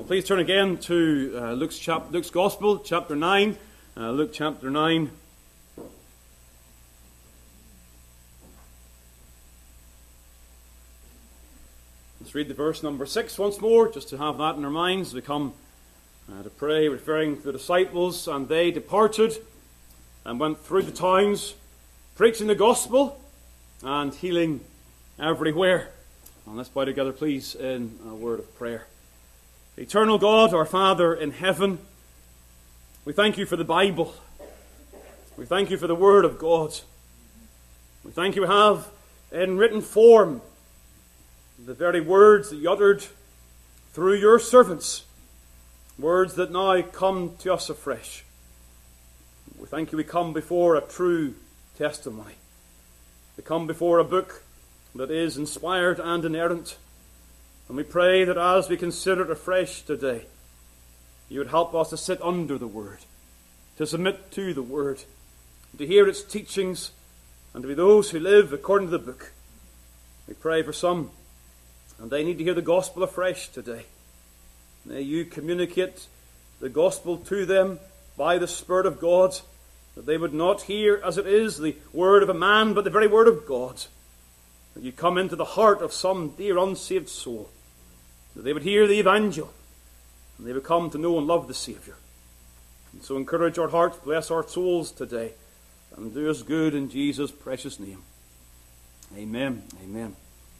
Please turn again to Luke's Gospel, chapter 9. Luke chapter 9. Let's read the verse number 6 once more, just to have that in our minds. We come to pray, referring to the disciples, and they departed and went through the towns, preaching the gospel and healing everywhere. And let's bow together, please, in a word of prayer. Eternal God, our Father in heaven, we thank you for the Bible. We thank you for the Word of God. We thank you we have in written form the very words that you uttered through your servants, words that now come to us afresh. We thank you we come before a true testimony. We come before a book that is inspired and inerrant. And we pray that as we consider it afresh today, you would help us to sit under the Word, to submit to the Word, to hear its teachings, and to be those who live according to the book. We pray for some, and they need to hear the gospel afresh today. May you communicate the gospel to them by the Spirit of God, that they would not hear as it is the word of a man, but the very word of God. That you come into the heart of some dear unsaved soul, that they would hear the evangel, and they would come to know and love the Saviour. And so encourage our hearts, bless our souls today, and do us good in Jesus' precious name. Amen. Amen.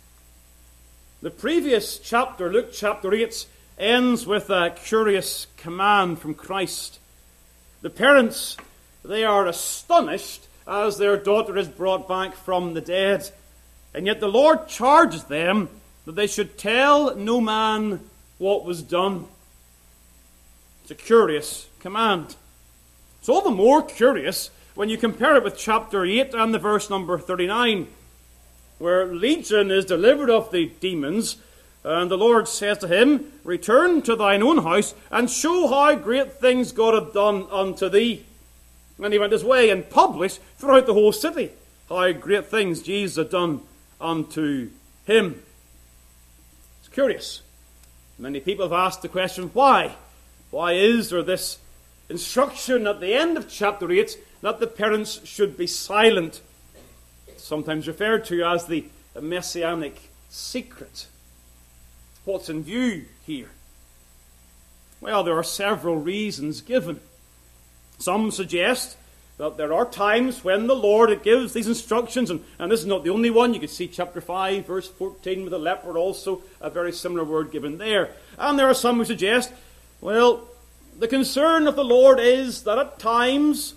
The previous chapter, Luke chapter 8, ends with a curious command from Christ. The parents, they are astonished as their daughter is brought back from the dead. And yet the Lord charges them that they should tell no man what was done. It's a curious command. It's all the more curious when you compare it with chapter 8 and the verse number 39, where Legion is delivered of the demons, and the Lord says to him, "Return to thine own house, and show how great things God hath done unto thee." And he went his way and published throughout the whole city how great things Jesus had done unto him. It's curious. Many people have asked the question, why? Why is there this instruction at the end of chapter 8 that the parents should be silent? It's sometimes referred to as the messianic secret. What's in view here? Well, there are several reasons given. Some suggest that there are times when the Lord gives these instructions, and this is not the only one. You can see chapter 5, verse 14, with the leper, also a very similar word given there. And there are some who suggest, well, the concern of the Lord is that at times,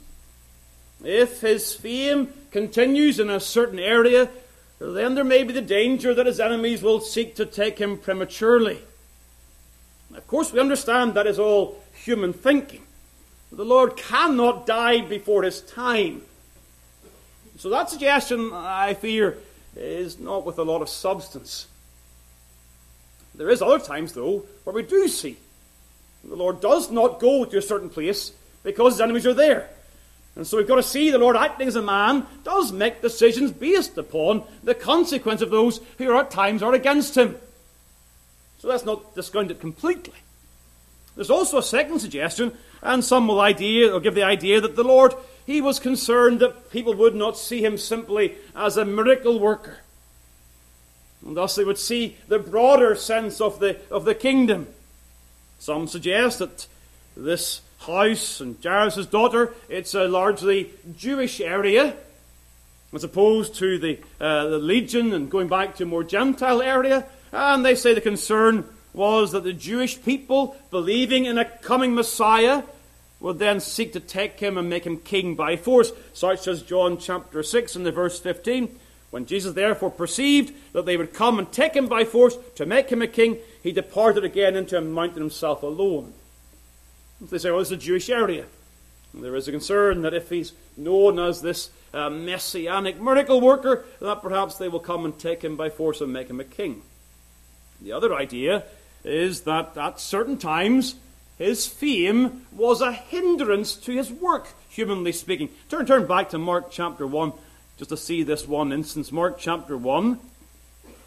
if his fame continues in a certain area, then there may be the danger that his enemies will seek to take him prematurely. Of course, we understand that is all human thinking. The Lord cannot die before his time. So that suggestion, I fear, is not with a lot of substance. There is other times, though, where we do see the Lord does not go to a certain place because his enemies are there. And so we've got to see the Lord acting as a man does make decisions based upon the consequence of those who at times are against him. So let's not discount it completely. There's also a second suggestion, and some will give the idea that the Lord, he was concerned that people would not see him simply as a miracle worker. And thus they would see the broader sense of the kingdom. Some suggest that this house and Jairus' daughter, it's a largely Jewish area, as opposed to the Legion and going back to a more Gentile area. And they say the concern was that the Jewish people, believing in a coming Messiah, would then seek to take him and make him king by force, such as John chapter 6 and the verse 15. When Jesus therefore perceived that they would come and take him by force to make him a king, he departed again into a mountain himself alone. They say, well, it's a Jewish area. And there is a concern that if he's known as this messianic miracle worker, that perhaps they will come and take him by force and make him a king. The other idea is that at certain times his fame was a hindrance to his work, humanly speaking. Turn back to Mark chapter 1 just to see this one instance. Mark chapter 1.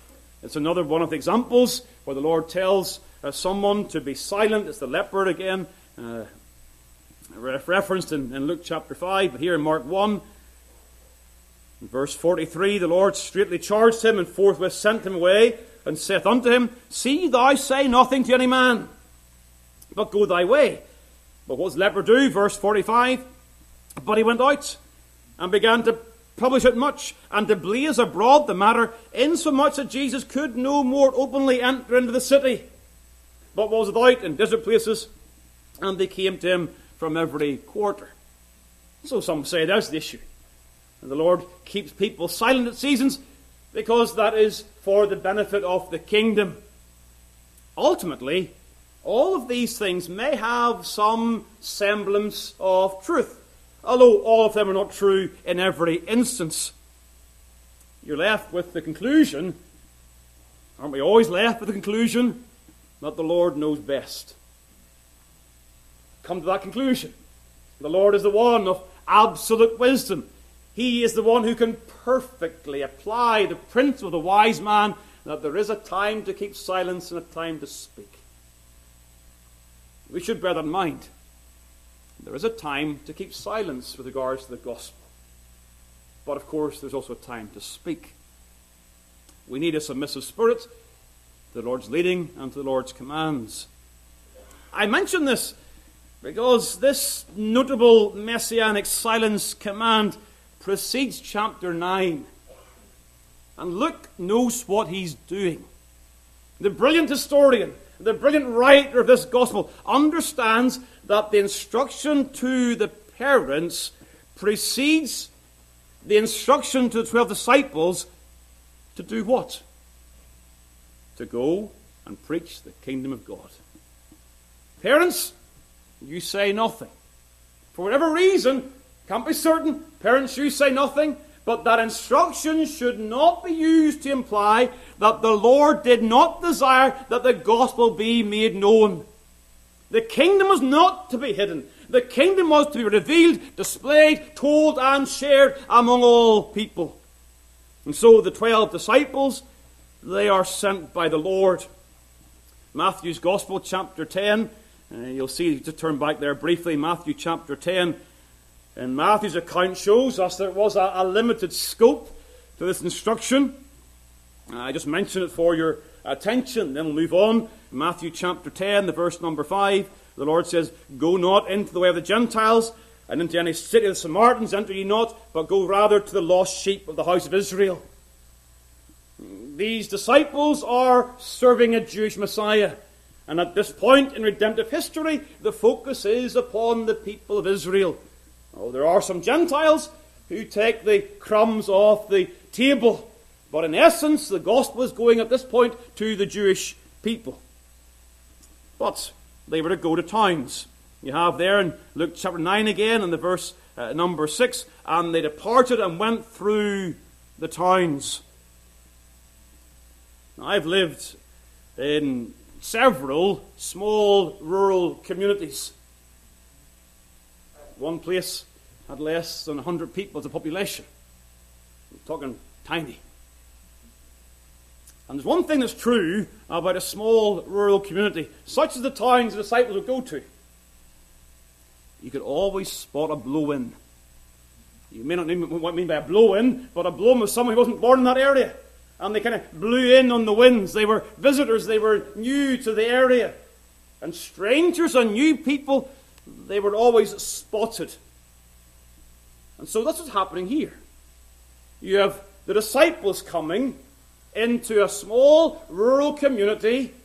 It's another one of the examples where the Lord tells someone to be silent. It's the leper again, referenced in Luke chapter 5, but here in Mark 1. In verse 43, the Lord straightly charged him, and forthwith sent him away, and saith unto him, See thou say nothing to any man, but go thy way. But what does the leper do? Verse 45, But he went out, and began to publish it much, and to blaze abroad the matter, insomuch that Jesus could no more openly enter into the city, but was without in desert places, and they came to him from every quarter. So some say that's the issue. And the Lord keeps people silent at seasons because that is for the benefit of the kingdom. Ultimately, all of these things may have some semblance of truth, although all of them are not true in every instance. You're left with the conclusion, aren't we always left with the conclusion, that the Lord knows best? Come to that conclusion. The Lord is the one of absolute wisdom. He is the one who can perfectly apply the principle of the wise man, that there is a time to keep silence and a time to speak. We should bear that in mind. There is a time to keep silence with regards to the gospel. But of course, there's also a time to speak. We need a submissive spirit to the Lord's leading and to the Lord's commands. I mention this because this notable messianic silence command precedes chapter 9. And Luke knows what he's doing. The brilliant historian, the brilliant writer of this gospel, understands that the instruction to the parents precedes the instruction to the 12 disciples to do what? To go and preach the kingdom of God. Parents, you say nothing. For whatever reason, can't be certain, parents, you say nothing, but that instruction should not be used to imply that the Lord did not desire that the gospel be made known. The kingdom was not to be hidden. The kingdom was to be revealed, displayed, told, and shared among all people. And so the 12 disciples, they are sent by the Lord. Matthew's Gospel, chapter 10. You'll see, just turn back there briefly, Matthew chapter 10. And Matthew's account shows us there was a limited scope to this instruction. I just mentioned it for your attention. Then we'll move on. Matthew chapter 10, the verse number 5. The Lord says, Go not into the way of the Gentiles, and into any city of the Samaritans enter ye not, but go rather to the lost sheep of the house of Israel. These disciples are serving a Jewish Messiah. And at this point in redemptive history, the focus is upon the people of Israel. Oh, there are some Gentiles who take the crumbs off the table. But in essence, the gospel is going at this point to the Jewish people. But they were to go to towns. You have there in Luke chapter 9 again, in the verse number 6, and they departed and went through the towns. Now, I've lived in several small rural communities. One place had less than 100 people as a population. I'm talking tiny. And there's one thing that's true about a small rural community, such as the towns the disciples would go to. You could always spot a blow-in. You may not know what I mean by a blow-in, but a blow-in was someone who wasn't born in that area. And they kind of blew in on the winds. They were visitors. They were new to the area. And strangers and new people, they were always spotted. And so that's what's happening here. You have the disciples coming into a small rural community,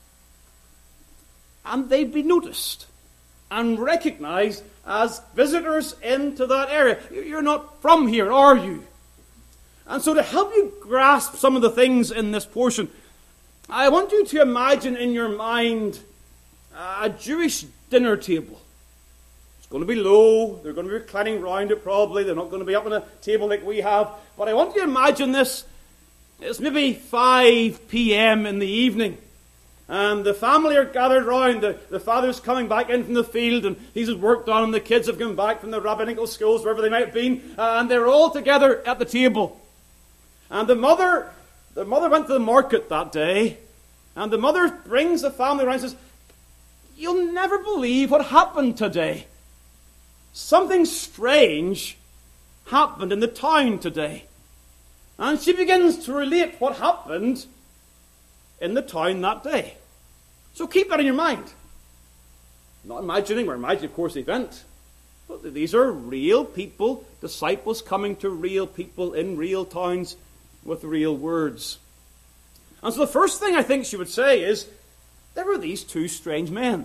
and they'd be noticed and recognized as visitors into that area. You're not from here, are you? And so to help you grasp some of the things in this portion, I want you to imagine in your mind a Jewish dinner table. It's going to be low. They're going to be reclining round it probably. They're not going to be up on a table like we have. But I want you to imagine this. It's maybe 5 p.m. in the evening. And the family are gathered round. The father's coming back in from the field, and he's his work done, and the kids have come back from the rabbinical schools, wherever they might have been, and they're all together at the table. And the mother The mother went to the market that day, and the mother brings the family around and says, "You'll never believe what happened today. Something strange happened in the town today." And she begins to relate what happened in the town that day. So keep that in your mind. Not imagining, we're imagining, of course, the event. But these are real people, disciples coming to real people in real towns with real words. And so the first thing I think she would say is, there were these two strange men.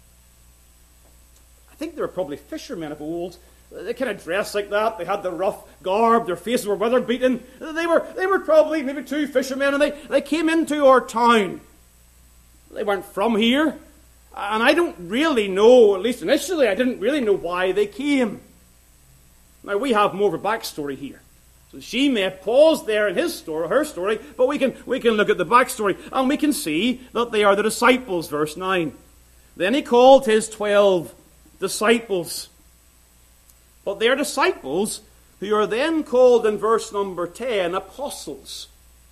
I think they were probably fishermen of old. They kind of dressed like that. They had the rough garb. Their faces were weather-beaten. They were probably maybe two fishermen, and they came into our town. They weren't from here. And I don't really know, at least initially, I didn't really know why they came. Now, we have more of a backstory here. So she may have paused there in his story, her story, but we can look at the backstory, and we can see that they are the disciples, verse 9. Then he called his 12 disciples. But they are disciples who are then called in verse number 10 apostles.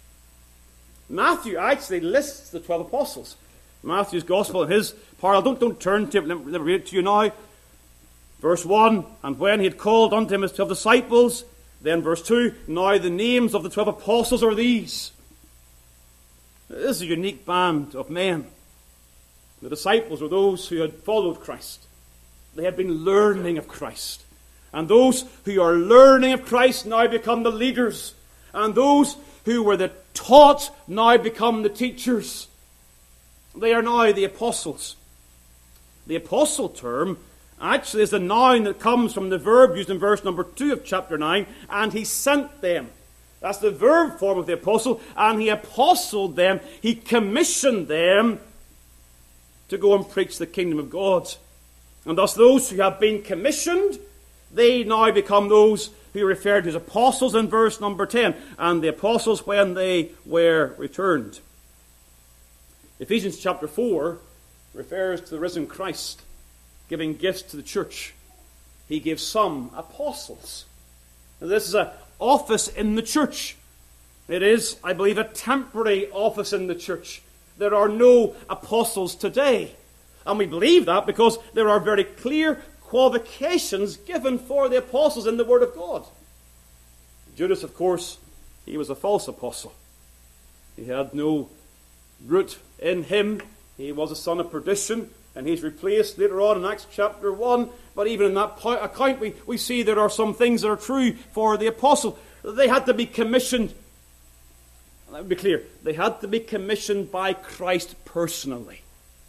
Matthew actually lists the 12 apostles. Matthew's Gospel in his parallel. Don't turn to it. Let me read it to you now. Verse 1, and when he had called unto him his 12 disciples, then verse 2, now the names of the 12 apostles are these. This is a unique band of men. The disciples were those who had followed Christ. They had been learning of Christ. And those who are learning of Christ now become the leaders. And those who were the taught now become the teachers. They are now the apostles. The apostle term actually is the noun that comes from the verb used in verse number 2 of chapter 9, and he sent them. That's the verb form of the apostle, and he apostled them, he commissioned them to go and preach the kingdom of God. And thus those who have been commissioned, they now become those who are referred to as apostles in verse number 10, and the apostles when they were returned. Ephesians chapter 4 refers to the risen Christ giving gifts to the church. He gave some apostles. Now, this is an office in the church. It is, I believe, a temporary office in the church. There are no apostles today. And we believe that because there are very clear qualifications given for the apostles in the Word of God. Judas, of course, he was a false apostle. He had no root in him. He was a son of perdition, and he's replaced later on in Acts chapter 1. But even in that account, we see there are some things that are true for the apostle. They had to be commissioned. That would be clear. They had to be commissioned by Christ personally.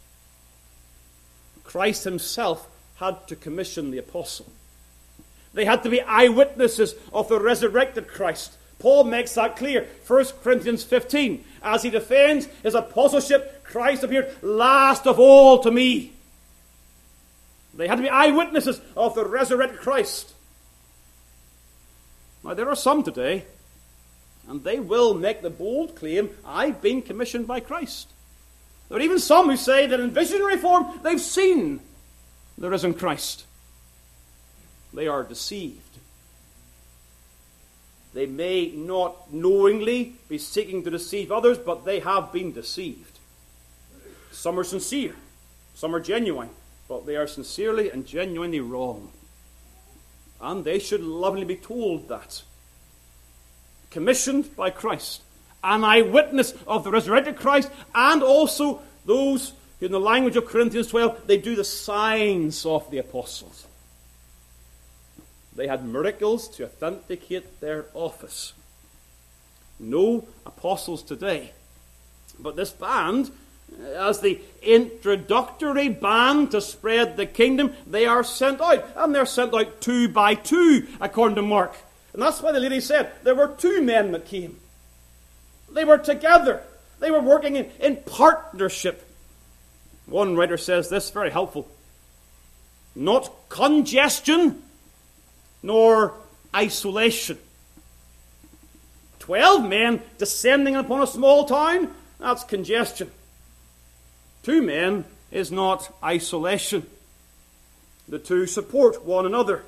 Christ himself had to commission the apostle. They had to be eyewitnesses of the resurrected Christ. Paul makes that clear. 1 Corinthians 15. As he defends his apostleship, Christ appeared last of all to me. They had to be eyewitnesses of the resurrected Christ. Now, there are some today, and they will make the bold claim, I've been commissioned by Christ. There are even some who say that in visionary form, they've seen the risen Christ. They are deceived. They may not knowingly be seeking to deceive others, but they have been deceived. Some are sincere, some are genuine, but they are sincerely and genuinely wrong. And they should lovingly be told that. Commissioned by Christ, an eyewitness of the resurrected Christ, and also those who, in the language of Corinthians 12, they do the signs of the apostles. They had miracles to authenticate their office. No apostles today. But this band, as the introductory band to spread the kingdom, they are sent out. And they're sent out 2 by 2, according to Mark. And that's why the lady said there were 2 men that came. They were together. They were working in partnership. One writer says this, very helpful. Not congestion, nor isolation. 12 men descending upon a small town, that's congestion. 2 men is not isolation. The 2 support one another.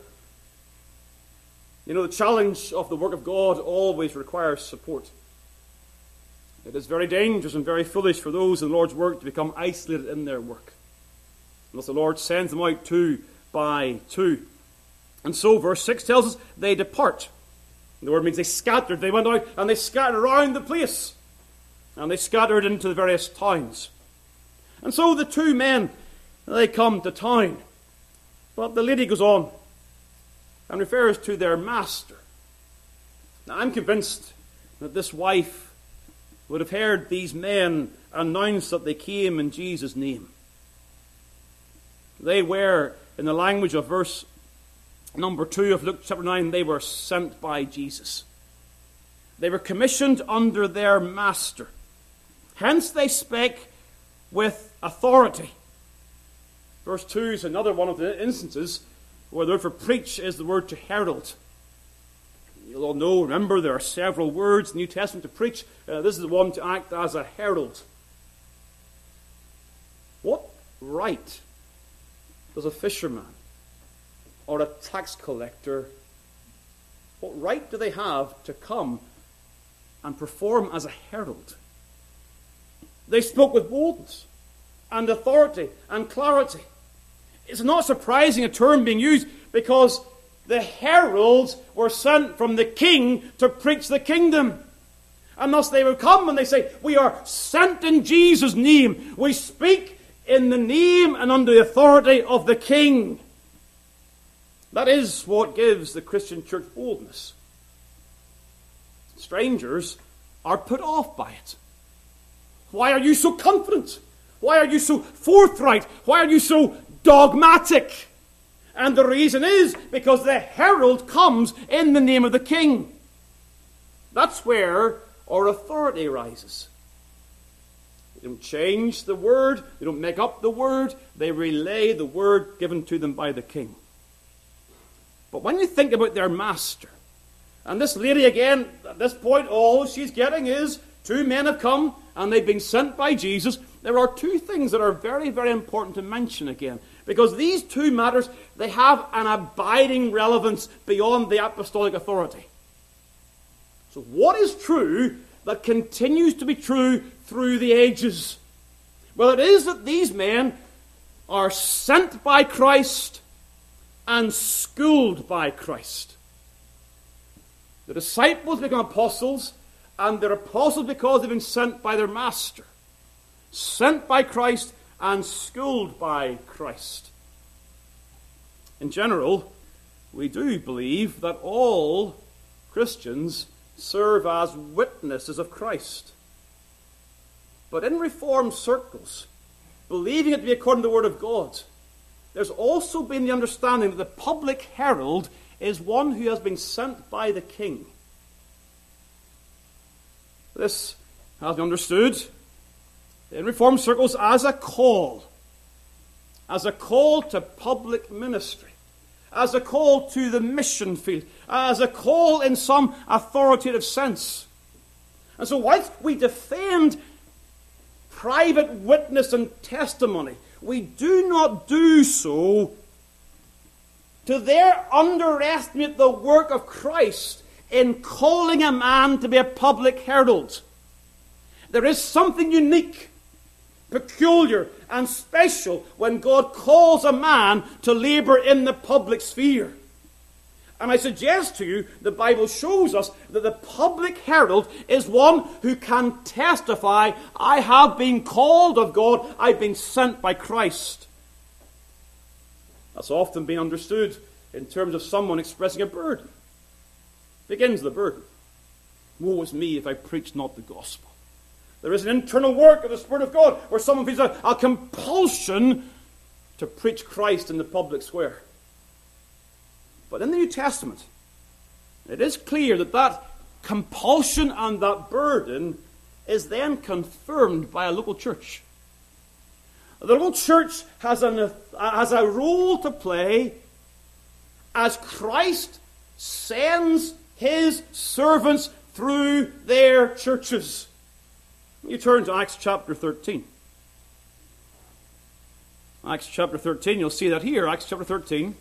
You know, the challenge of the work of God always requires support. It is very dangerous and very foolish for those in the Lord's work to become isolated in their work, unless the Lord sends them out 2 by 2. And so verse 6 tells us they depart. The word means they scattered. They went out and they scattered around the place. And they scattered into the various towns. And so the 2 men, they come to town. But the lady goes on and refers to their master. Now I'm convinced that this wife would have heard these men announce that they came in Jesus' name. They were, in the language of verse number 2 of Luke chapter 9, they were sent by Jesus. They were commissioned under their master. Hence they spake with authority. Verse 2 is another one of the instances where the word for preach is the word to herald. You'll all know, remember, there are several words in the New Testament to preach. This is the one to act as a herald. What right does a fisherman or a tax collector, what right do they have to come and perform as a herald? They spoke with boldness and authority and clarity. It's not surprising a term being used because the heralds were sent from the king to preach the kingdom. And thus they would come and they say, we are sent in Jesus' name. We speak in the name and under the authority of the king. That is what gives the Christian church boldness. Strangers are put off by it. Why are you so confident? Why are you so forthright? Why are you so dogmatic? And the reason is because the herald comes in the name of the king. That's where our authority rises. They don't change the word. They don't make up the word. They relay the word given to them by the king. But when you think about their master, and this lady again, at this point, all she's getting is 2 men have come and they've been sent by Jesus. There are 2 things that are very, very important to mention again. Because these 2 matters, they have an abiding relevance beyond the apostolic authority. So what is true that continues to be true through the ages? Well, it is that these men are sent by Christ and schooled by Christ. The disciples become apostles, and they're apostles because they've been sent by their master. Sent by Christ and schooled by Christ. In general, we do believe that all Christians serve as witnesses of Christ. But in Reformed circles, believing it to be according to the Word of God, there's also been the understanding that the public herald is one who has been sent by the king. This has been understood in Reformed circles as a call to public ministry, as a call to the mission field, as a call in some authoritative sense. And so whilst we defend private witness and testimony, we do not do so to there underestimate the work of Christ in calling a man to be a public herald. There is something unique, peculiar, and special when God calls a man to labor in the public sphere. And I suggest to you, the Bible shows us that the public herald is one who can testify, I have been called of God, I've been sent by Christ. That's often been understood in terms of someone expressing a burden. Begins the burden. Woe is me if I preach not the gospel. There is an internal work of the Spirit of God where someone feels a compulsion to preach Christ in the public square. But in the New Testament, it is clear that that compulsion and that burden is then confirmed by a local church. The local church has a role to play as Christ sends his servants through their churches. You turn to Acts chapter 13. Acts chapter 13, you'll see that here, Acts chapter 13.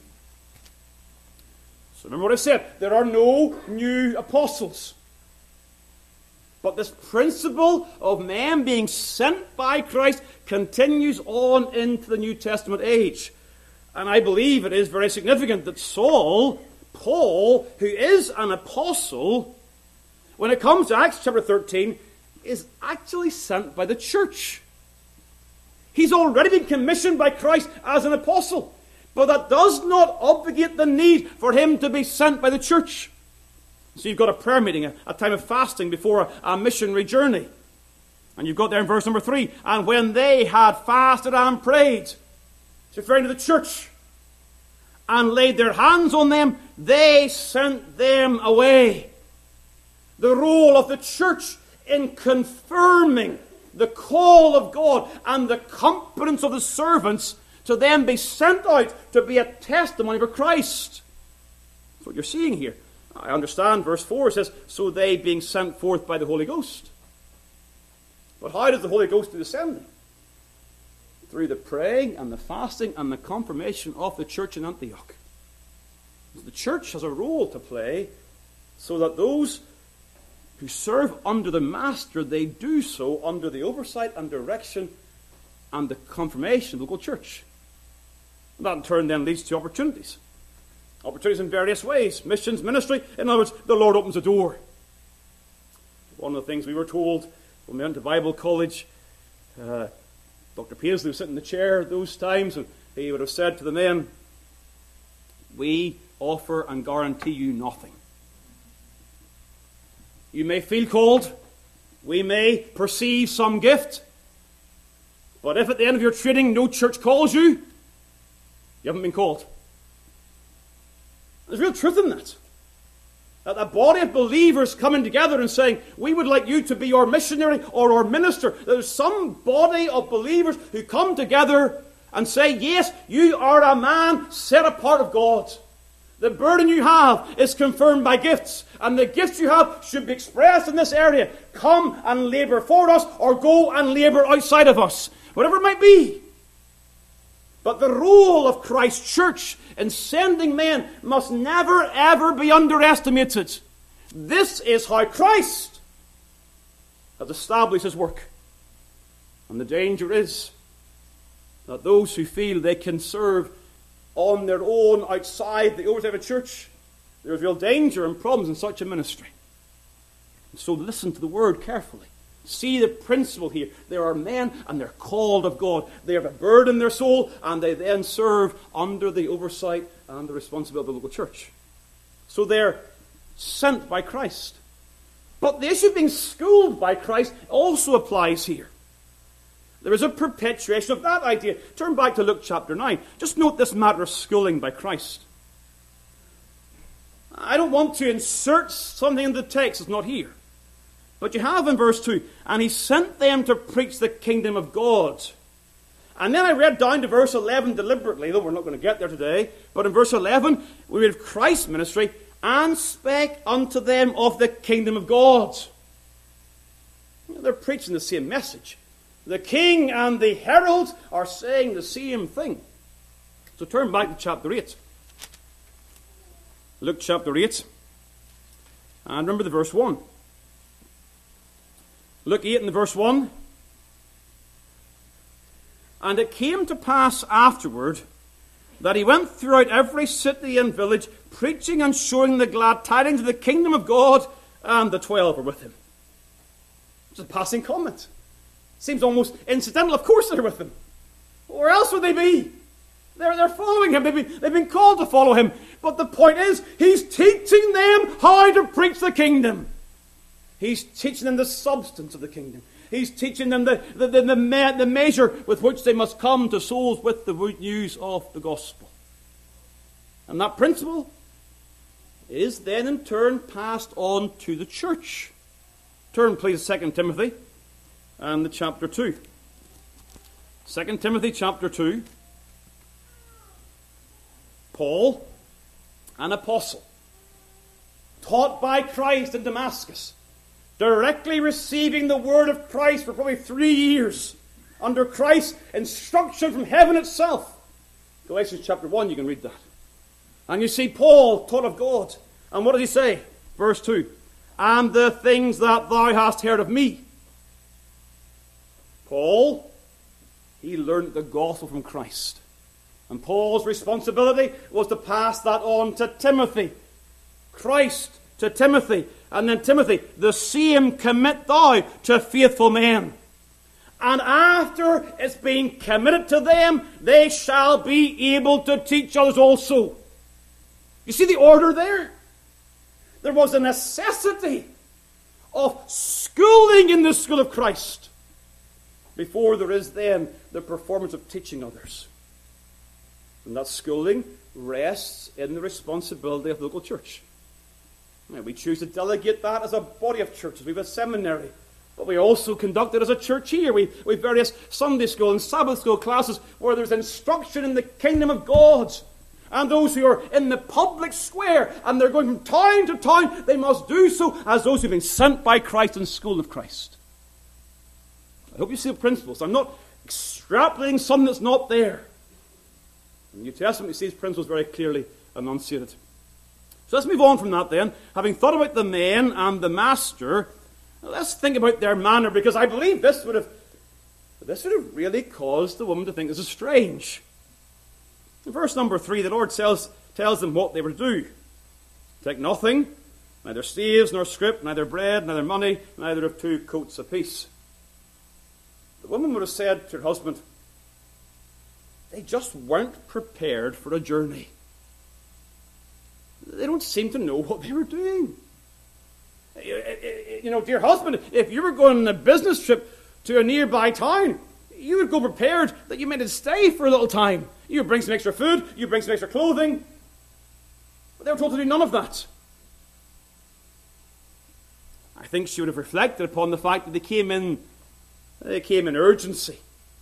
So remember what I said, there are no new apostles. But this principle of men being sent by Christ continues on into the New Testament age. And I believe it is very significant that Paul, who is an apostle, when it comes to Acts chapter 13, is actually sent by the church. He's already been commissioned by Christ as an apostle. But that does not obviate the need for him to be sent by the church. So you've got a prayer meeting, a time of fasting before a missionary journey. And you've got there in verse number 3, and when they had fasted and prayed, it's referring to the church, and laid their hands on them, they sent them away. The role of the church in confirming the call of God and the competence of the servants to then be sent out to be a testimony for Christ. That's what you're seeing here. I understand verse 4 says, so they being sent forth by the Holy Ghost. But how does the Holy Ghost do the sending? Through the praying and the fasting and the confirmation of the church in Antioch. The church has a role to play so that those who serve under the master, they do so under the oversight and direction and the confirmation of the local church. And that in turn then leads to opportunities. Opportunities in various ways. Missions, ministry. In other words, the Lord opens a door. One of the things we were told when we went to Bible college, Dr. Paisley was sitting in the chair at those times, and he would have said to the men, we offer and guarantee you nothing. You may feel called. We may perceive some gift. But if at the end of your training no church calls you, you haven't been called. There's real truth in that. That a body of believers coming together and saying, we would like you to be our missionary or our minister. There's some body of believers who come together and say, yes, you are a man set apart of God. The burden you have is confirmed by gifts, and the gifts you have should be expressed in this area. Come and labour for us, or go and labour outside of us. Whatever it might be. But the role of Christ's church in sending men must never, ever be underestimated. This is how Christ has established his work. And the danger is that those who feel they can serve on their own outside the oversight of a church, there's real danger and problems in such a ministry. And so listen to the word carefully. See the principle here. There are men and they're called of God. They have a burden in their soul, and they then serve under the oversight and the responsibility of the local church. So they're sent by Christ. But the issue of being schooled by Christ also applies here. There is a perpetuation of that idea. Turn back to Luke chapter 9. Just note this matter of schooling by Christ. I don't want to insert something in the text that's not here. But you have in verse 2, and he sent them to preach the kingdom of God. And then I read down to verse 11 deliberately, though we're not going to get there today. But in verse 11, we read of Christ's ministry, and spake unto them of the kingdom of God. They're preaching the same message. The king and the herald are saying the same thing. So turn back to chapter 8. Luke chapter 8. And remember the verse 1. Luke 8 and the verse 1. And it came to pass afterward that he went throughout every city and village, preaching and showing the glad tidings of the kingdom of God, and the 12 were with him. It's a passing comment. Seems almost incidental. Of course they're with him. Where else would they be? They're following him. They've been called to follow him. But the point is, he's teaching them how to preach the kingdom. He's teaching them the substance of the kingdom. He's teaching them the measure with which they must come to souls with the news of the gospel. And that principle is then in turn passed on to the church. Turn please to 2 Timothy and the chapter 2. 2 Timothy chapter 2. Paul, an apostle, taught by Christ in Damascus, directly receiving the word of Christ for probably 3 years, under Christ's instruction from heaven itself. Galatians chapter 1, you can read that. And you see Paul taught of God. And what does he say? Verse 2. and the things that thou hast heard of me. Paul, he learned the gospel from Christ. And Paul's responsibility was to pass that on to Timothy. Christ to Timothy. And then Timothy, the same commit thou to faithful men. And after it's been committed to them, they shall be able to teach others also. You see the order there? There was a necessity of schooling in the school of Christ before there is then the performance of teaching others. And that schooling rests in the responsibility of the local church. Now, we choose to delegate that as a body of churches. We have a seminary, but we also conduct it as a church here. We have various Sunday school and Sabbath school classes where there's instruction in the kingdom of God. And those who are in the public square and they're going from town to town, they must do so as those who've been sent by Christ and school of Christ. I hope you see the principles. I'm not extrapolating something that's not there. In the New Testament, you see these principles very clearly enunciated. So let's move on from that then. Having thought about the men and the master, let's think about their manner, because I believe this would have really caused the woman to think this is strange. In verse number 3, the Lord tells them what they were to do. Take nothing, neither staves nor scrip, neither bread, neither money, neither of 2 coats apiece. The woman would have said to her husband, they just weren't prepared for a journey. They don't seem to know what they were doing. You know, dear husband, if you were going on a business trip to a nearby town, you would go prepared that you might stay for a little time. You would bring some extra food, you would bring some extra clothing. But they were told to do none of that. I think she would have reflected upon the fact that they came in urgency.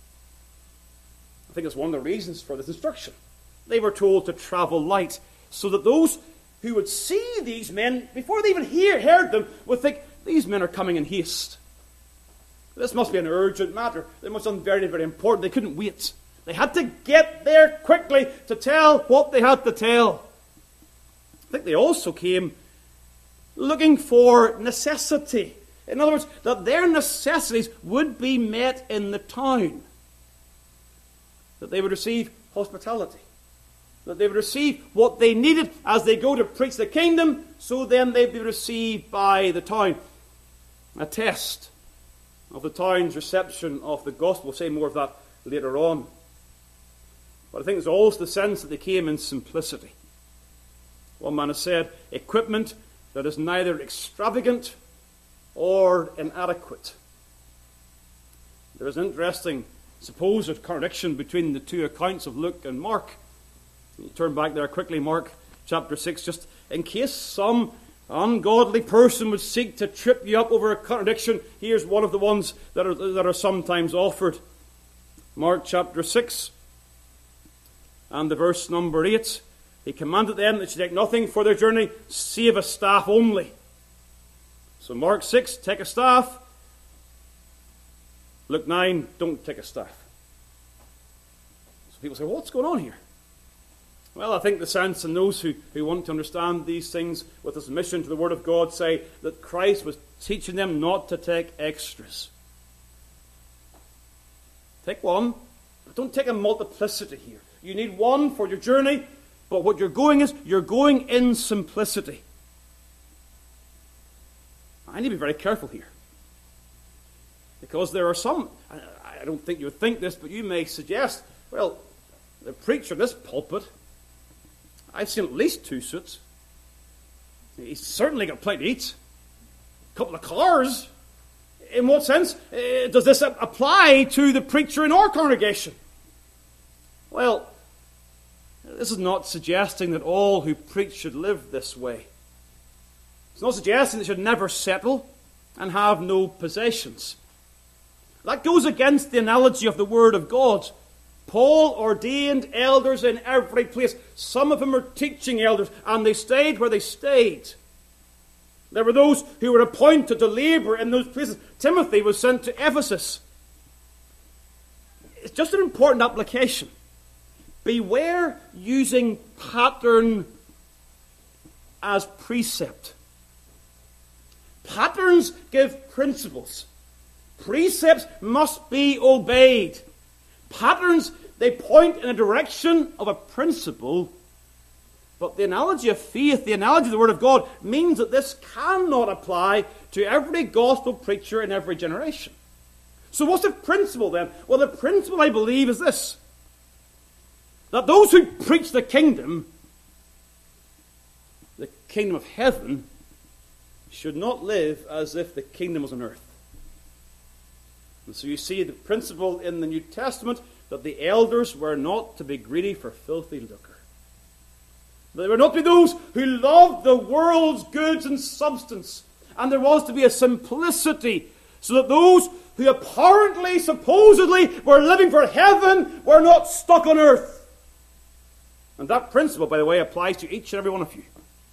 I think it's one of the reasons for this instruction. They were told to travel light, so that those who would see these men, before they even heard them, would think, these men are coming in haste. This must be an urgent matter. They must be something very, very important. They couldn't wait. They had to get there quickly to tell what they had to tell. I think they also came looking for necessity. In other words, that their necessities would be met in the town. That they would receive hospitality. That they would receive what they needed as they go to preach the kingdom, so then they'd be received by the town. A test of the town's reception of the gospel. We'll say more of that later on. But I think there's also the sense that they came in simplicity. One man has said, equipment that is neither extravagant or inadequate. There is an interesting supposed contradiction between the 2 accounts of Luke and Mark. You turn back there quickly, Mark chapter 6, just in case some ungodly person would seek to trip you up over a contradiction. Here's one of the ones that are sometimes offered. Mark chapter 6 and the verse number 8. He commanded them that they take nothing for their journey, save a staff only. So Mark 6, take a staff. Luke 9, don't take a staff. So people say, what's going on here? Well, I think the sense in those who want to understand these things with a submission to the Word of God say that Christ was teaching them not to take extras. Take one, but don't take a multiplicity here. You need one for your journey, but what you're going in simplicity. I need to be very careful here. Because there are some, I don't think you would think this, but you may suggest, well, the preacher in this pulpit, I've seen at least 2 suits. He's certainly got plenty to eat. A couple of cars. In what sense does this apply to the preacher in our congregation? Well, this is not suggesting that all who preach should live this way. It's not suggesting they should never settle and have no possessions. That goes against the analogy of the Word of God. Paul ordained elders in every place. Some of them are teaching elders, and they stayed where they stayed. There were those who were appointed to labor in those places. Timothy was sent to Ephesus. It's just an important application. Beware using pattern as precept. Patterns give principles. Precepts must be obeyed. Patterns, they point in a direction of a principle. But the analogy of faith, the analogy of the Word of God, means that this cannot apply to every gospel preacher in every generation. So what's the principle then? Well, the principle, I believe, is this: that those who preach the kingdom of heaven, should not live as if the kingdom was on earth. And so you see the principle in the New Testament that the elders were not to be greedy for filthy lucre. They were not to be those who loved the world's goods and substance. And there was to be a simplicity, so that those who apparently, supposedly, were living for heaven were not stuck on earth. And that principle, by the way, applies to each and every one of you.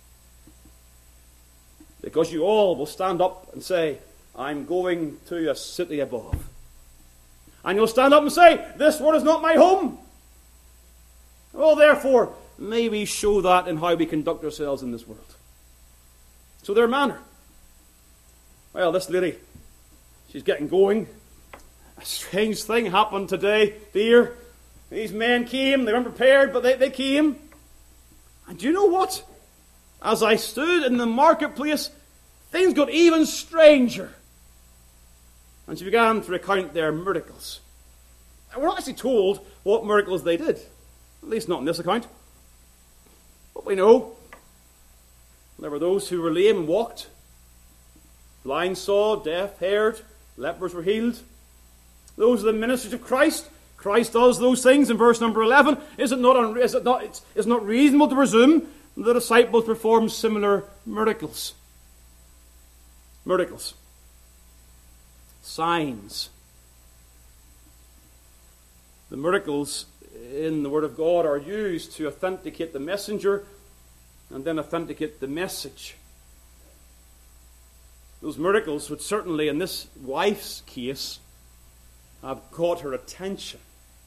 Because you all will stand up and say, I'm going to a city above. And you'll stand up and say, this world is not my home. Well, therefore, may we show that in how we conduct ourselves in this world. So their manner. Well, this lady, she's getting going. A strange thing happened today, dear. These men came, they weren't prepared, but they came. And do you know what? As I stood in the marketplace, things got even stranger. And she began to recount their miracles. And we're not actually told what miracles they did. At least not in this account. But we know there were those who were lame and walked. Blind saw, deaf heard, lepers were healed. Those are the ministers of Christ. Christ does those things in verse number 11. Is it not reasonable to presume the disciples performed similar miracles? Miracles. Signs. The miracles in the Word of God are used to authenticate the messenger and then authenticate the message. Those miracles would certainly, in this wife's case, have caught her attention.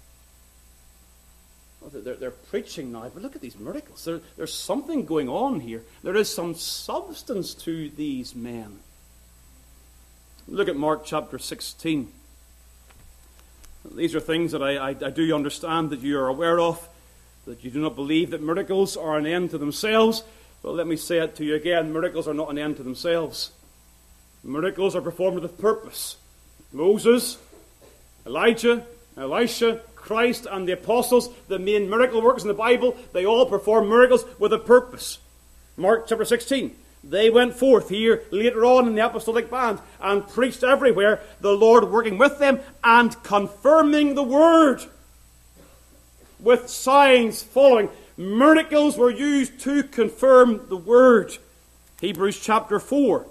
They're preaching now, but look at these miracles. There's something going on here. There is some substance to these men. Look at Mark chapter 16. These are things that I do understand that you are aware of, that you do not believe that miracles are an end to themselves. But let me say it to you again, miracles are not an end to themselves. Miracles are performed with purpose. Moses, Elijah, Elisha, Christ, and the apostles, the main miracle workers in the Bible, they all perform miracles with a purpose. Mark chapter 16. They went forth here later on in the apostolic band and preached everywhere, the Lord working with them and confirming the word with signs following. Miracles were used to confirm the word. Hebrews chapter 2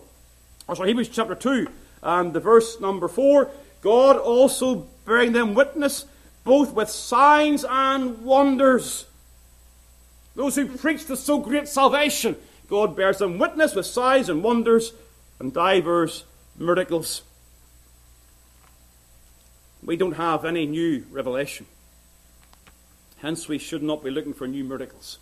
and the verse number 4. God also bearing them witness both with signs and wonders. Those who preach the so great salvation, God bears them witness with signs and wonders and divers miracles. We don't have any new revelation. Hence, we should not be looking for new miracles.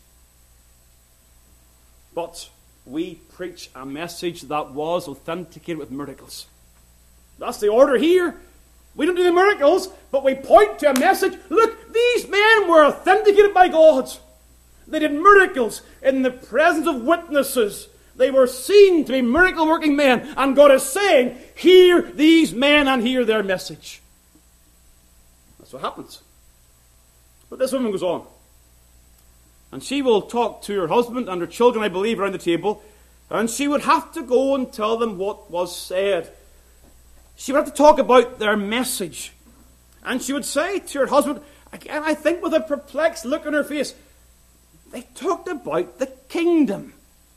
But we preach a message that was authenticated with miracles. That's the order here. We don't do the miracles, but we point to a message. Look, these men were authenticated by God. They did miracles in the presence of witnesses. They were seen to be miracle-working men. And God is saying, hear these men and hear their message. That's what happens. But this woman goes on. And she will talk to her husband and her children, I believe, around the table. And she would have to go and tell them what was said. She would have to talk about their message. And she would say to her husband, again, I think with a perplexed look on her face, they talked about the kingdom.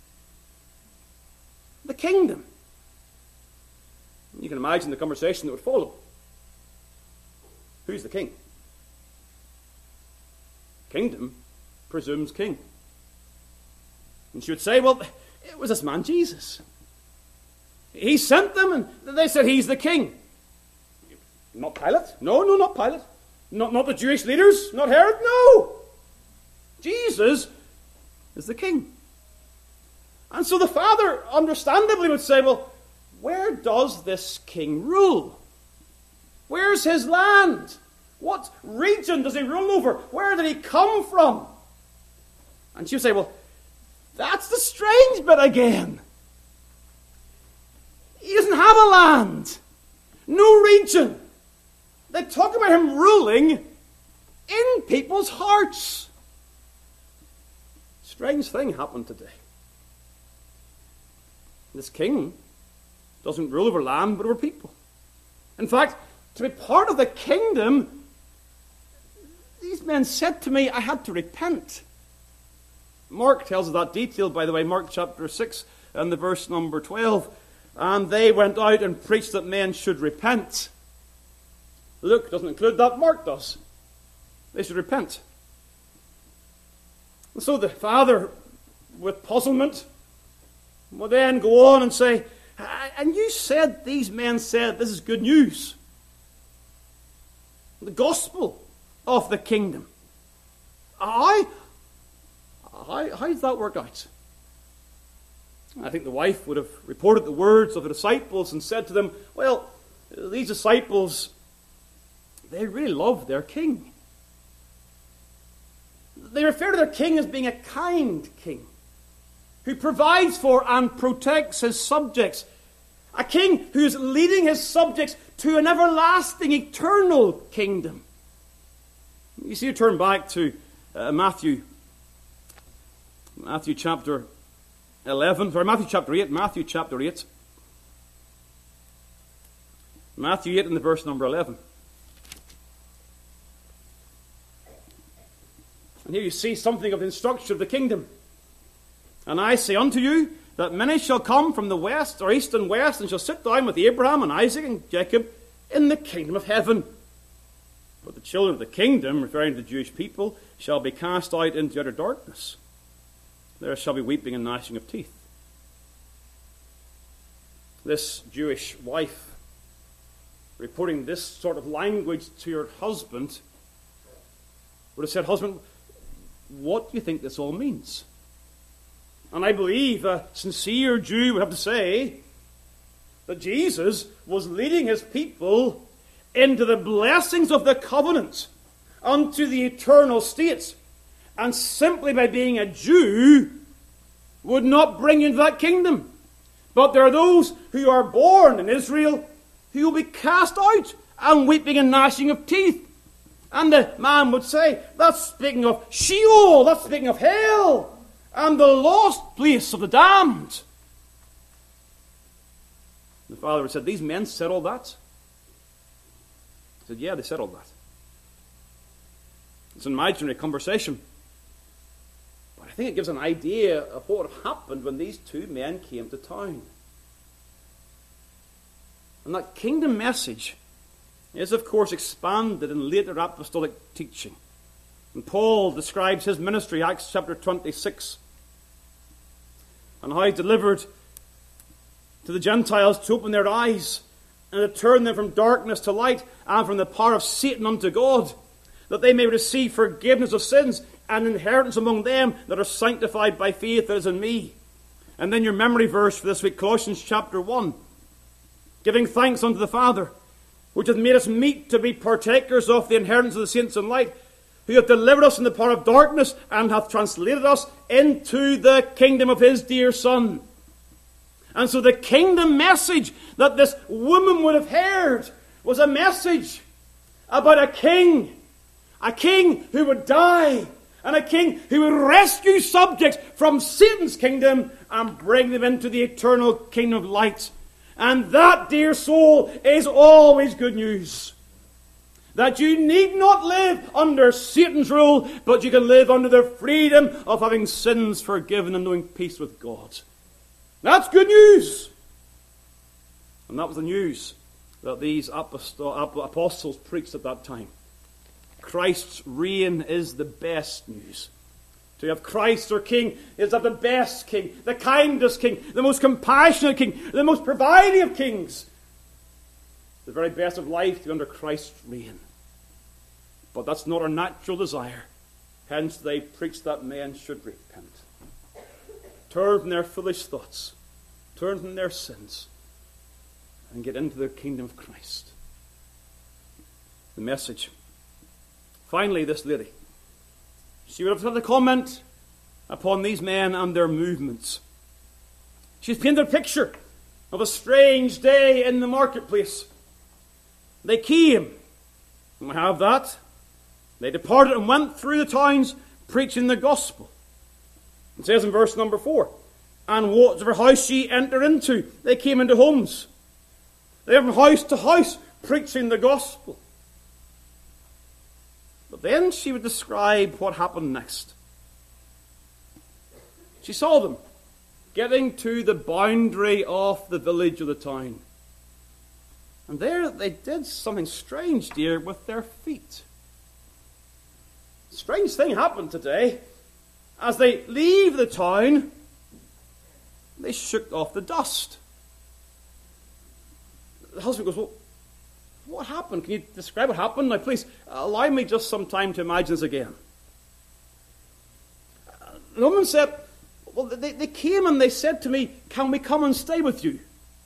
The kingdom. You can imagine the conversation that would follow. Who's the king? Kingdom presumes king. And she would say, well, it was this man Jesus. He sent them and they said he's the king. Not Pilate? No, not Pilate. Not the Jewish leaders? Not Herod? No. Jesus is the king. And so the father understandably would say, well, where does this king rule? Where's his land? What region does he rule over? Where did he come from? And she'll say, well, that's the strange bit again. He doesn't have a land, no region. They talk about him ruling in people's hearts. Strange thing happened today. This king doesn't rule over land, but over people. In fact, to be part of the kingdom, these men said to me, I had to repent. Mark tells us that detail, by the way, Mark chapter 6 and the verse number 12. And they went out and preached that men should repent. Luke doesn't include that, Mark does. They should repent. And so the father, with puzzlement, will then go on and say, and you said, these men said, this is good news. The gospel of the kingdom. How does that work out? I think the wife would have reported the words of the disciples and said to them, well, these disciples, they really love their king. They refer to their king as being a kind king who provides for and protects his subjects. A king who is leading his subjects to an everlasting, eternal kingdom. You see, you turn back to Matthew chapter 11, sorry, Matthew chapter 8, Matthew chapter 8. Matthew 8 in the verse number 11. And here you see something of the instruction of the kingdom. And I say unto you, that many shall come from the west, or east and west, and shall sit down with Abraham and Isaac and Jacob in the kingdom of heaven. But the children of the kingdom, referring to the Jewish people, shall be cast out into utter darkness. There shall be weeping and gnashing of teeth. This Jewish wife, reporting this sort of language to her husband, would have said, husband, what do you think this all means? And I believe a sincere Jew would have to say that Jesus was leading his people into the blessings of the covenant, unto the eternal states. And simply by being a Jew would not bring you into that kingdom. But there are those who are born in Israel who will be cast out and weeping and gnashing of teeth. And the man would say, that's speaking of Sheol, that's speaking of hell, and the lost place of the damned. The father would say, these men said all that? He said, yeah, they said all that. It's an imaginary conversation. But I think it gives an idea of what would have happened when these two men came to town. And that kingdom message is, of course, expanded in later apostolic teaching. And Paul describes his ministry, Acts chapter 26, and how he delivered to the Gentiles to open their eyes and to turn them from darkness to light and from the power of Satan unto God, that they may receive forgiveness of sins and inheritance among them that are sanctified by faith that is in me. And then your memory verse for this week, Colossians chapter 1, giving thanks unto the Father, which hath made us meet to be partakers of the inheritance of the saints in light, who hath delivered us from the power of darkness and hath translated us into the kingdom of his dear Son. And so the kingdom message that this woman would have heard was a message about a king who would die, and a king who would rescue subjects from Satan's kingdom and bring them into the eternal kingdom of light. And that, dear soul, is always good news. That you need not live under Satan's rule, but you can live under the freedom of having sins forgiven and knowing peace with God. That's good news. And that was the news that these apostles preached at that time. Christ's reign is the best news. To have Christ our King is of the best King, the kindest King, the most compassionate King, the most providing of kings. The very best of life to be under Christ's reign. But that's not our natural desire. Hence they preach that men should repent. Turn from their foolish thoughts. Turn from their sins. and get into the kingdom of Christ. The message. Finally, this lady. She would have had a comment upon these men and their movements. She's painted a picture of a strange day in the marketplace. They came, and we have that. They departed and went through the towns preaching the gospel. It says in verse number 4, and whatever house she entered into, they came into homes. They went from house to house preaching the gospel. But then she would describe what happened next. She saw them getting to the boundary of the village or the town. And there they did something strange, dear, with their feet. A strange thing happened today. As they leave the town, they shook off the dust. The husband goes, well, what happened? Can you describe what happened? Now, please, allow me just some time to imagine this again. The woman said, well, they came and they said to me, can we come and stay with you?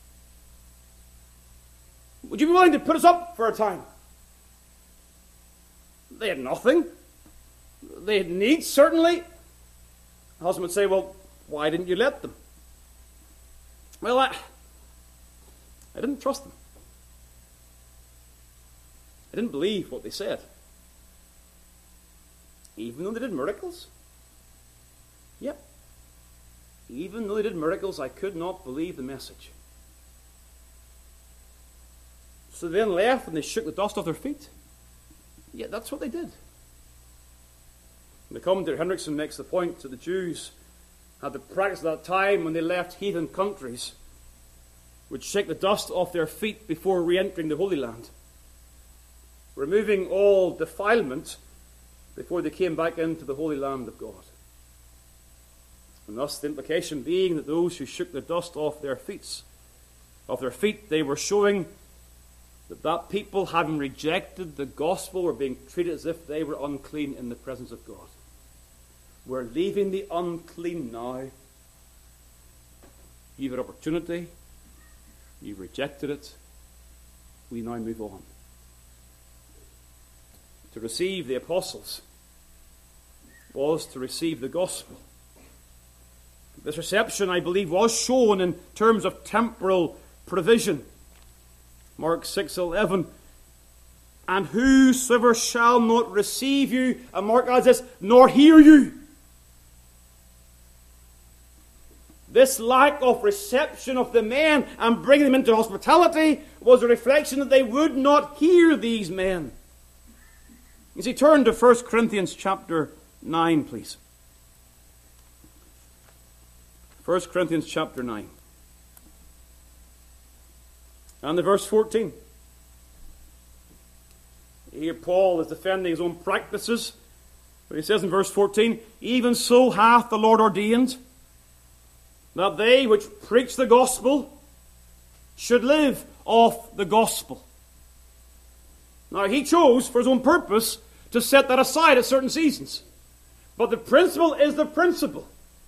Would you be willing to put us up for a time? They had nothing. They had needs, certainly. The husband would say, well, why didn't you let them? Well, I didn't trust them. I didn't believe what they said. Even though they did miracles? Yep. Even though they did miracles, I could not believe the message. So they then left and they shook the dust off their feet. Yeah, that's what they did. And the commentator Hendrickson makes the point that the Jews had the practice at that time when they left heathen countries, would shake the dust off their feet before re-entering the Holy Land, removing all defilement before they came back into the Holy Land of God. And thus the implication being that those who shook the dust off their feet, they were showing that people, having rejected the gospel, were being treated as if they were unclean in the presence of God. We're leaving the unclean now. You've had opportunity. You've rejected it. We now move on. To receive the apostles was to receive the gospel. This reception, I believe, was shown in terms of temporal provision. Mark 6:11, and whosoever shall not receive you, and Mark adds this, nor hear you. This lack of reception of the men and bringing them into hospitality was a reflection that they would not hear these men. You see, turn to 1 Corinthians chapter 9, please. 1 Corinthians chapter 9. And the verse 14. Here Paul is defending his own practices. But he says in verse 14, even so hath the Lord ordained that they which preach the gospel should live off the gospel. Now he chose for his own purpose to set that aside at certain seasons. But the principle is the principle.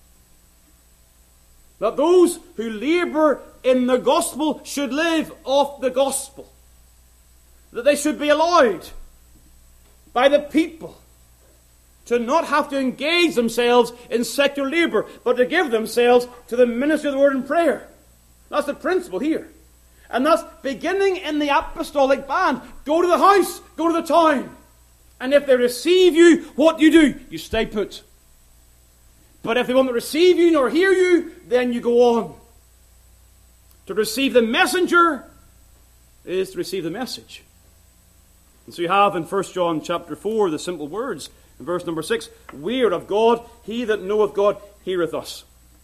That those who labor in the gospel should live off the gospel. That they should be allowed by the people to not have to engage themselves in secular labor, but to give themselves to the ministry of the word and prayer. That's the principle here. And that's beginning in the apostolic band. Go to the house, go to the town. And if they receive you, what do? You stay put. But if they won't receive you nor hear you, then you go on. To receive the messenger is to receive the message. And so you have in 1 John chapter 4 the simple words in verse number 6, we are of God, he that knoweth God heareth us.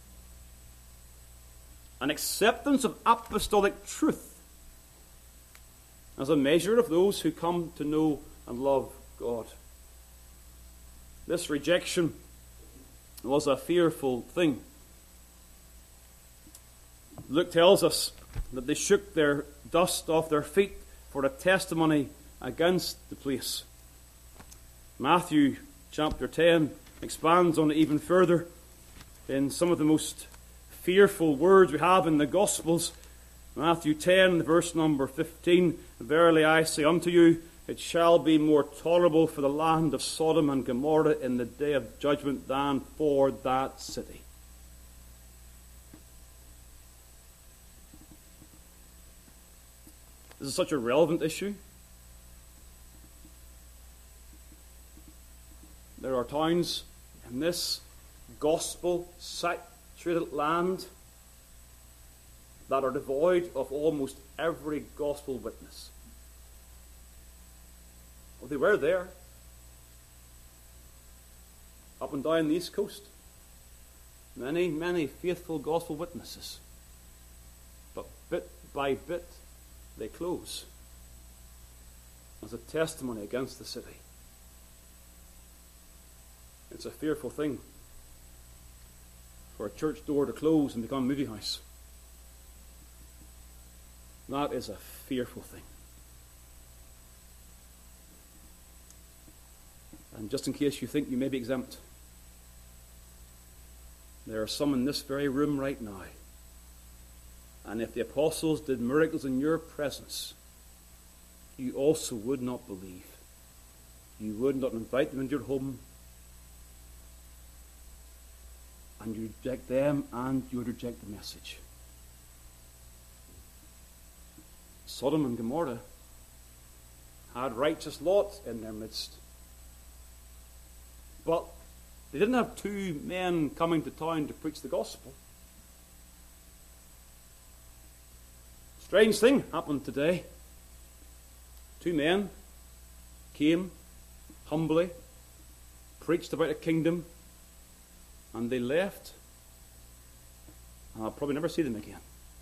An acceptance of apostolic truth as a measure of those who come to know and love God. This rejection was a fearful thing. Luke tells us that they shook their dust off their feet for a testimony against the place. Matthew chapter 10 expands on it even further in some of the most fearful words we have in the Gospels. Matthew 10, verse number 15, verily I say unto you, it shall be more tolerable for the land of Sodom and Gomorrah in the day of judgment than for that city. This is such a relevant issue. There are towns in this gospel-saturated land that are devoid of almost every gospel witness. Well, they were there, up and down the East Coast. Many, many faithful gospel witnesses. But bit by bit, they close as a testimony against the city. It's a fearful thing for a church door to close and become a movie house. That is a fearful thing. And just in case you think you may be exempt, there are some in this very room right now. And if the apostles did miracles in your presence, you also would not believe. You would not invite them into your home. And you reject them, and you would reject the message. Sodom and Gomorrah had righteous Lot in their midst. But they didn't have two men coming to town to preach the gospel. Strange thing happened today. Two men came humbly, preached about a kingdom, and they left. And I'll probably never see them again.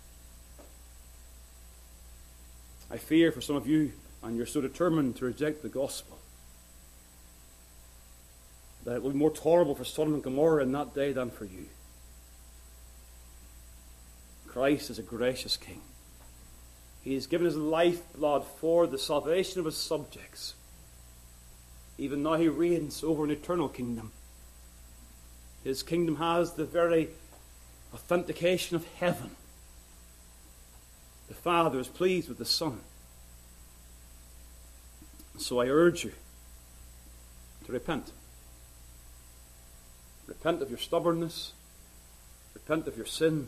I fear for some of you, and you're so determined to reject the gospel, that it will be more tolerable for Sodom and Gomorrah in that day than for you. Christ is a gracious King. He has given his lifeblood for the salvation of his subjects. Even now he reigns over an eternal kingdom. His kingdom has the very authentication of heaven. The Father is pleased with the Son. So I urge you to repent. Repent of your stubbornness. Repent of your sin.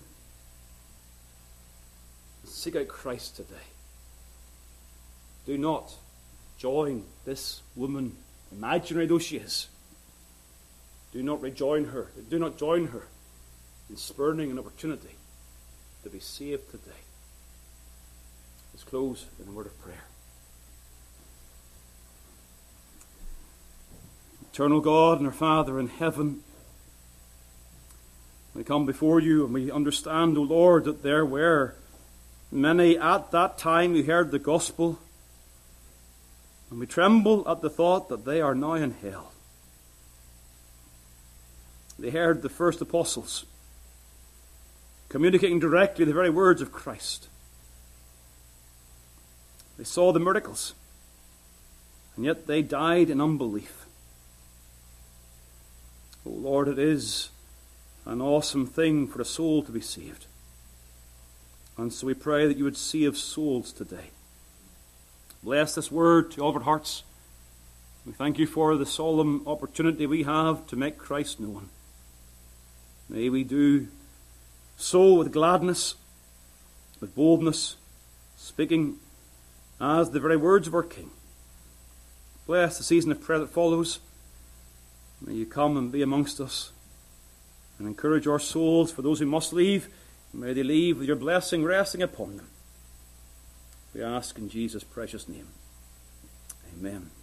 And seek out Christ today. Do not join this woman, imaginary though she is. Do not rejoin her. Do not join her in spurning an opportunity to be saved today. Let's close in a word of prayer. Eternal God and our Father in heaven, we come before you and we understand, O Lord, that there were many at that time who heard the gospel, and we tremble at the thought that they are now in hell. They heard the first apostles communicating directly the very words of Christ. They saw the miracles, and yet they died in unbelief. Oh Lord, it is an awesome thing for a soul to be saved. And so we pray that you would save souls today. Bless this word to all of our hearts. We thank you for the solemn opportunity we have to make Christ known. May we do so with gladness, with boldness, speaking as the very words of our King. Bless the season of prayer that follows. May you come and be amongst us and encourage our souls. For those who must leave, may they leave with your blessing resting upon them. We ask in Jesus' precious name. Amen.